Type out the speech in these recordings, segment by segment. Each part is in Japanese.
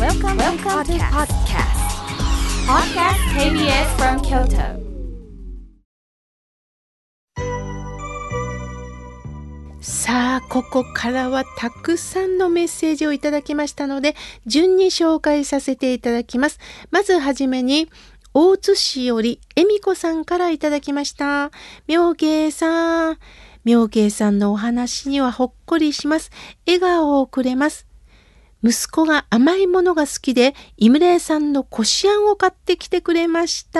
Welcome to podcast. Podcast KBS from Kyoto. さあ、ここからはたくさんのメッセージをいただきましたので、順に紹介させていただきます。まずはじめに、大津市より恵美子さんからいただきました。妙慶さんのお話にはほっこりします。笑顔をくれます。息子が甘いものが好きで、井村屋さんのこしあんを買ってきてくれました。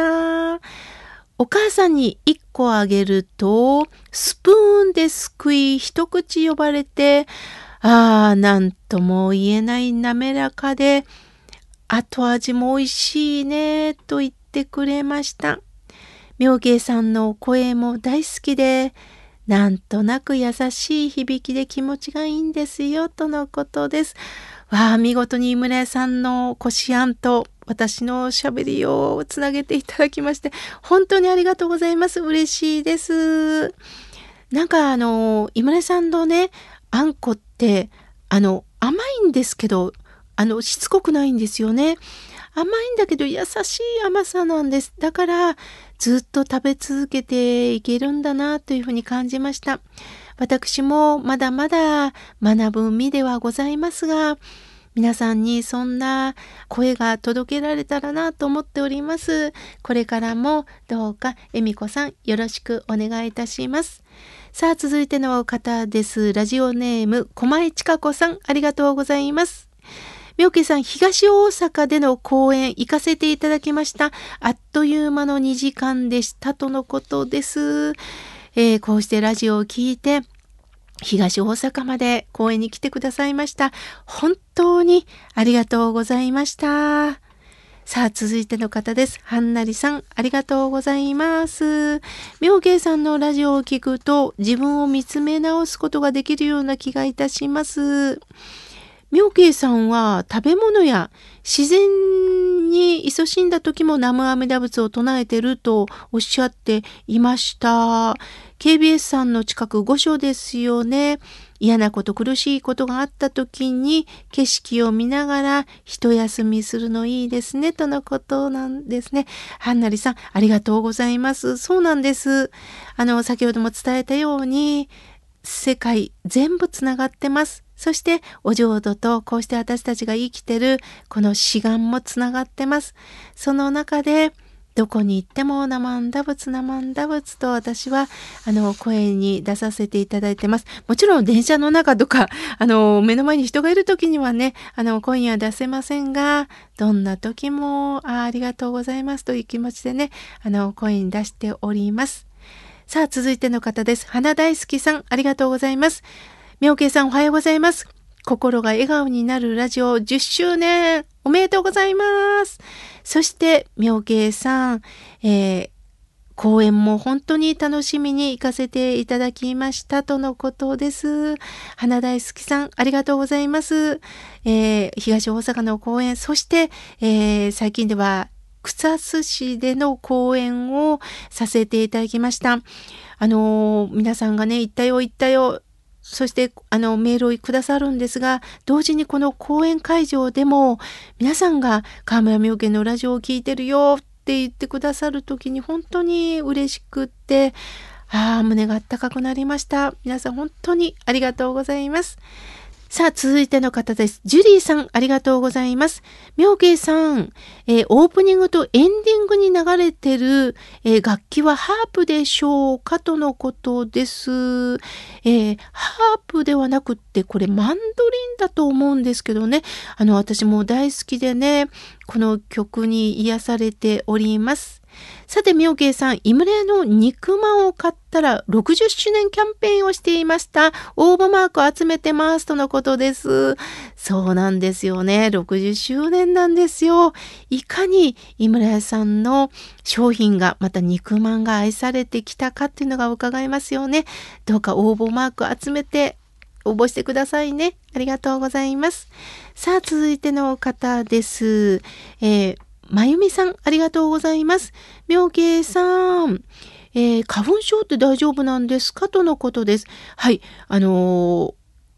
お母さんに1個あげると、スプーンですくい一口呼ばれて、なんとも言えない滑らかで、後味も美味しいね、と言ってくれました。妙慶さんの声も大好きで、なんとなく優しい響きで気持ちがいいんですよ、とのことです。見事に井村屋さんのこしあんと私のしゃべりをつなげていただきまして、本当にありがとうございます。嬉しいです。なんか井村屋さんのね、あんこって甘いんですけど、しつこくないんですよね。甘いんだけど優しい甘さなんです。だからずっと食べ続けていけるんだなというふうに感じました。私もまだまだ学ぶ身ではございますが、皆さんにそんな声が届けられたらなと思っております。これからもどうか恵美子さんよろしくお願いいたします。さあ、続いての方です。ラジオネーム駒井千佳子さん、ありがとうございます。妙慶さん、東大阪での講演行かせていただきました。あっという間の2時間でしたとのことです。こうしてラジオを聞いて東大阪まで講演に来てくださいました。本当にありがとうございました。さあ、続いての方です。はんなりさん、ありがとうございます。妙慶さんのラジオを聞くと自分を見つめ直すことができるような気がいたします。妙慶さんは食べ物や自然に勤しんだ時も南無阿弥陀仏を唱えているとおっしゃっていました。KBS さんの近く御所ですよね。嫌なこと苦しいことがあった時に景色を見ながら一休みするのいいですねとのことなんですね。はんなりさん、ありがとうございます。そうなんです。先ほども伝えたように世界全部つながってます。そしてお浄土とこうして私たちが生きてるこの志願もつながってます。その中でどこに行ってもナマンダ仏と私は声に出させていただいてます。もちろん電車の中とか目の前に人がいる時にはね声には出せませんが、どんな時もありがとうございますという気持ちでね声に出しております。さあ、続いての方です。花大好きさん、ありがとうございます。妙慶さん、おはようございます。心が笑顔になるラジオ10周年おめでとうございます。そして妙慶さん、講演も本当に楽しみに行かせていただきましたとのことです。花大好きさん、ありがとうございます。東大阪の講演、そして、最近では草津市での講演をさせていただきました。皆さんがね、行ったよ。そしてメールをくださるんですが、同時にこの講演会場でも皆さんが川村妙慶のラジオを聞いてるよって言ってくださる時に本当に嬉しくって、胸があったかくなりました。皆さん本当にありがとうございます。さあ、続いての方です。ジュリーさん、ありがとうございます。妙慶さん、オープニングとエンディングに流れてる、楽器はハープでしょうかとのことです。ハープではなくって、これマンドリンだと思うんですけどね。私も大好きでね、この曲に癒されております。さて、妙慶さん、井村屋の肉まんを買ったら60周年キャンペーンをしていました。応募マークを集めてますとのことです。そうなんですよね。60周年なんですよ。いかに井村屋さんの商品が、また肉まんが愛されてきたかっていうのが伺えますよね。どうか応募マーク集めて応募してくださいね。ありがとうございます。さあ、続いての方です。まゆみさん、ありがとうございます。妙慶さん、花粉症って大丈夫なんですかとのことです。はい、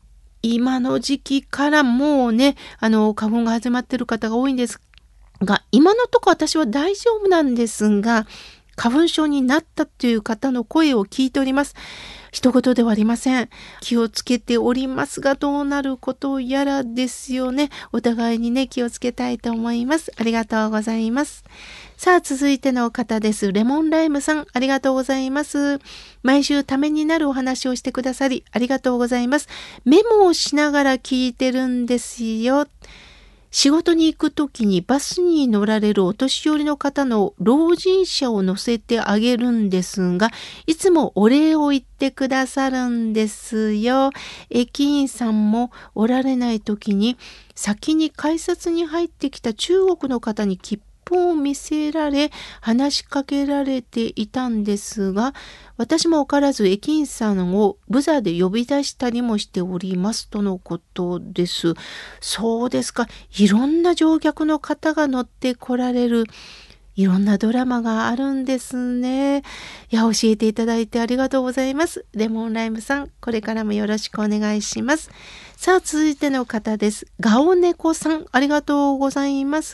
今の時期からもうね、花粉が始まってる方が多いんですが、今のところ私は大丈夫なんですが、花粉症になったという方の声を聞いております。一言ではありません。気をつけておりますが、どうなることやらですよね。お互いにね、気をつけたいと思います。ありがとうございます。さあ、続いての方です。レモンライムさん、ありがとうございます。毎週ためになるお話をしてくださり、ありがとうございます。メモをしながら聞いてるんですよ。仕事に行くときにバスに乗られるお年寄りの方の老人車を乗せてあげるんですが、いつもお礼を言ってくださるんですよ。駅員さんもおられないときに、先に改札に入ってきた中国の方に切符を見せられ、話しかけられていたんですが、私も分からず駅員さんをブザーで呼び出したりもしておりますとのことです。そうですか。いろんな乗客の方が乗ってこられる、いろんなドラマがあるんですね。いや、教えていただいてありがとうございます。レモンライムさん、これからもよろしくお願いします。さあ、続いての方です。ガオネコさん、ありがとうございます。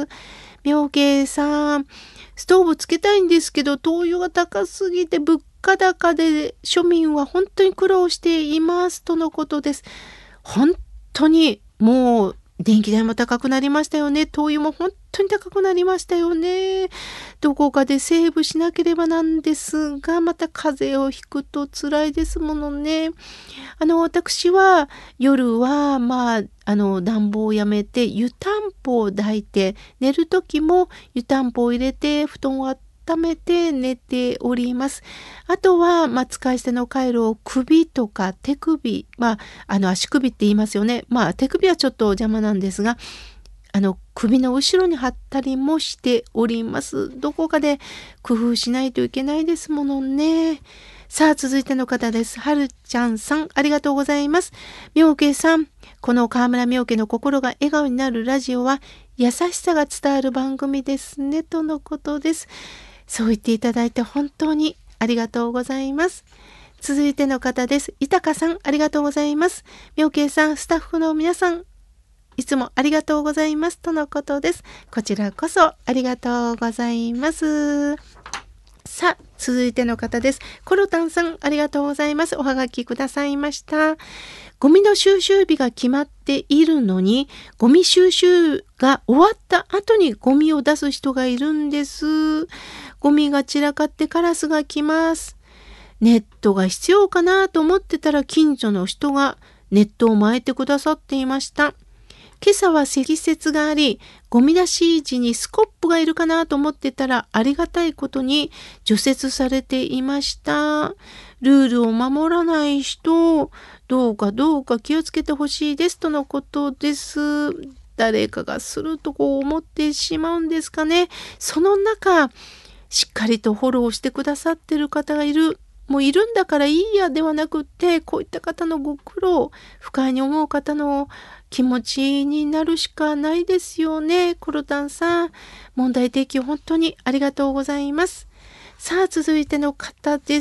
妙慶さん、ストーブつけたいんですけど、灯油が高すぎて物価高で庶民は本当に苦労していますとのことです。本当にもう電気代も高くなりましたよね。灯油も本当に高くなりましたよね。どこかでセーブしなければなんですが、また風邪をひくと辛いですものね。私は夜は暖房をやめて湯たんぽを抱いて、寝る時も湯たんぽを入れて布団を温めて寝ております。あとは、使い捨てのカイロを首とか手首、足首って言いますよね。手首はちょっと邪魔なんですが、首の後ろに貼ったりもしております。どこかで工夫しないといけないですものね。さあ、続いての方です。はるちゃんさん、ありがとうございます。妙慶さん、この河村妙慶の心が笑顔になるラジオは優しさが伝わる番組ですね、とのことです。そう言っていただいて本当にありがとうございます。続いての方です。いたかさん、ありがとうございます。妙慶さん、スタッフの皆さん、いつもありがとうございますとのことです。こちらこそありがとうございます。さあ、続いての方です。コロタンさん、ありがとうございます。おはがきくださいました。ゴミの収集日が決まっているのに、ゴミ収集が終わった後にゴミを出す人がいるんです。ゴミが散らかってカラスが来ます。ネットが必要かなと思ってたら近所の人がネットを巻いてくださっていました。今朝は積雪があり、ゴミ出し時にスコップがいるかなと思ってたらありがたいことに除雪されていました。ルールを守らない人、どうか気をつけてほしいですとのことです。誰かがすると思ってしまうんですかね。その中、しっかりとフォローしてくださってる方がいる。もういるんだからいいやではなくって、こういった方のご苦労、不快に思う方の気持ちになるしかないですよね。コロタンさん、問題提起本当にありがとうございます。さあ、続いての方です。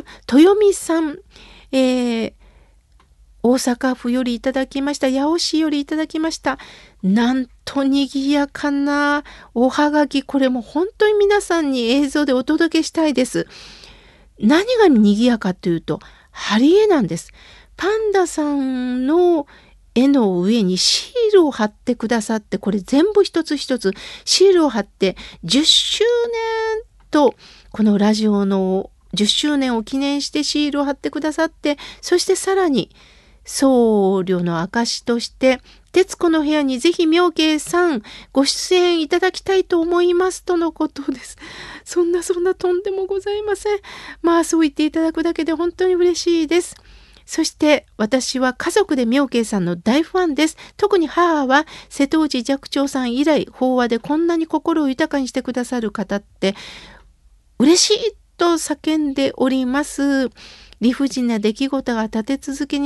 豊美さん、大阪府よりいただきました。八尾市よりいただきました。なんと賑やかなおはがき、これも本当に皆さんに映像でお届けしたいです。何が賑やかというと、貼り絵なんです。パンダさんの絵の上にシールを貼ってくださって、これ全部一つ一つシールを貼って10周年と、このラジオの10周年を記念してシールを貼ってくださって、そしてさらに僧侶の証として、徹子の部屋にぜひ妙慶さんご出演いただきたいと思いますとのことです。そんなとんでもございません。そう言っていただくだけで本当に嬉しいです。そして私は家族で妙慶さんの大ファンです。特に母は瀬戸内寂聴さん以来、法話でこんなに心を豊かにしてくださる方って嬉しいと叫んでおります。理不尽な出来事が立て続けに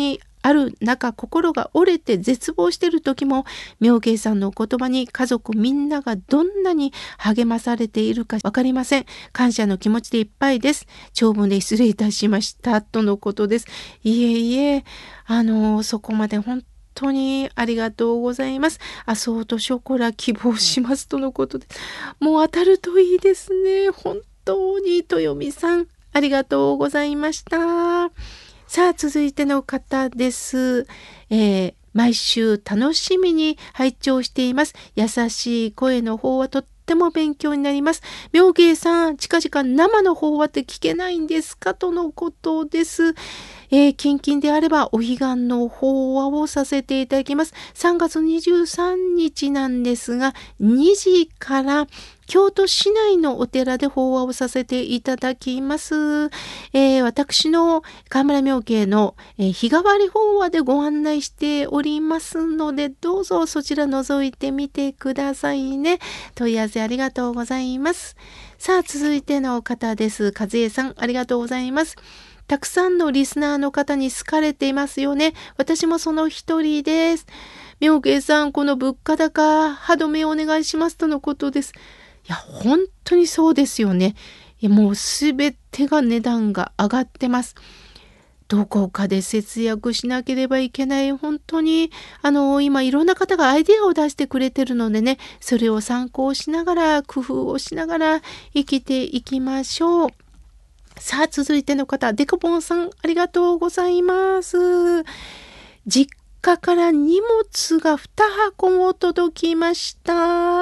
ある中、心が折れて絶望している時も、妙慶さんのお言葉に家族みんながどんなに励まされているかわかりません。感謝の気持ちでいっぱいです。長文で失礼いたしましたとのことです。いえいえ、そこまで本当にありがとうございます。アソートショコラ希望しますとのことです。もう当たるといいですね。本当に豊美さん、ありがとうございました。さあ、続いての方です。毎週楽しみに拝聴しています。優しい声の方はとっても勉強になります。妙慶さん、近々生の方話って聞けないんですかとのことです。近々であればお彼岸の法話をさせていただきます。3月23日なんですが、2時から京都市内のお寺で法話をさせていただきます。私の河村妙慶の、日替わり法話でご案内しておりますので、どうぞそちら覗いてみてくださいね。問い合わせありがとうございます。さあ、続いての方です。和江さん、ありがとうございます。たくさんのリスナーの方に好かれていますよね。私もその一人です。妙慶さん、この物価高、歯止めをお願いしますとのことです。いや、本当にそうですよね。もうすべてが値段が上がってます。どこかで節約しなければいけない。本当に、今いろんな方がアイデアを出してくれてるのでね、それを参考しながら、工夫をしながら生きていきましょう。さあ、続いての方、デコポンさん、ありがとうございます。実家から荷物が2箱も届きました。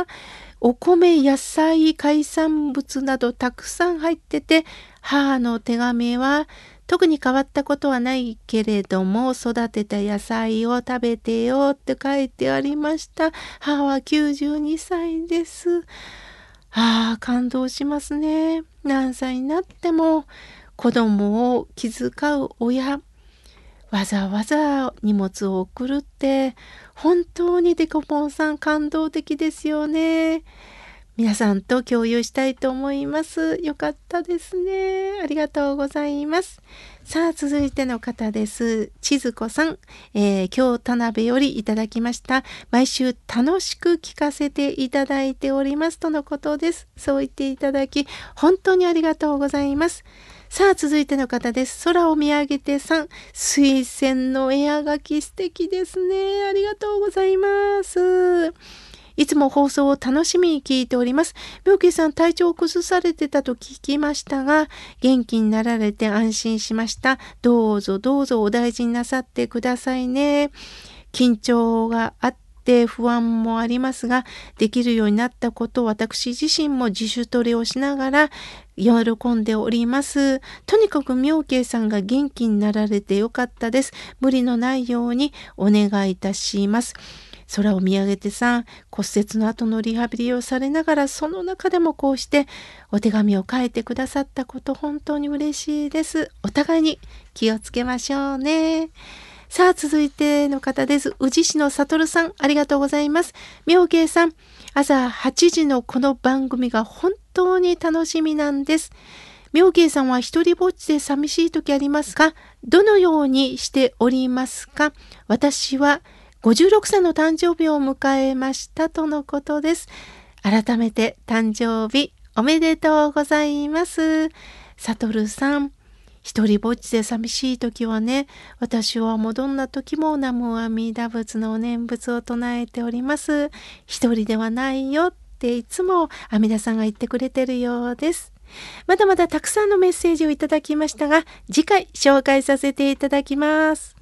お米、野菜、海産物などたくさん入ってて、母の手紙は特に変わったことはないけれども、育てた野菜を食べてよって書いてありました。母は92歳です。感動しますね。何歳になっても子供を気遣う親、わざわざ荷物を送るって本当にデコポンさん感動的ですよね。皆さんと共有したいと思います。よかったですね。ありがとうございます。さあ、続いての方です。千鶴子さん、京田辺よりいただきました。毎週楽しく聞かせていただいておりますとのことです。そう言っていただき本当にありがとうございます。さあ、続いての方です。空を見上げてさん、水仙の絵はがき素敵ですね。ありがとうございます。いつも放送を楽しみに聞いております。妙慶さん、体調を崩されてたと聞きましたが、元気になられて安心しました。どうぞどうぞお大事になさってくださいね。緊張があって不安もありますが、できるようになったことを私自身も自主トレをしながら喜んでおります。とにかく妙慶さんが元気になられてよかったです。無理のないようにお願いいたします。空を見上げてさん、骨折の後のリハビリをされながら、その中でもこうしてお手紙を書いてくださったこと本当に嬉しいです。お互いに気をつけましょうね。さあ、続いての方です。宇治市の悟さん、ありがとうございます。妙慶さん、朝8時のこの番組が本当に楽しみなんです。妙慶さんは一人ぼっちで寂しい時ありますか？どのようにしておりますか？私は56歳の誕生日を迎えましたとのことです。改めて誕生日おめでとうございます。さとるさん、一人ぼっちで寂しい時はね、私はもうどんな時も南無阿弥陀仏のお念仏を唱えております。一人ではないよっていつも阿弥陀さんが言ってくれてるようです。まだまだたくさんのメッセージをいただきましたが、次回紹介させていただきます。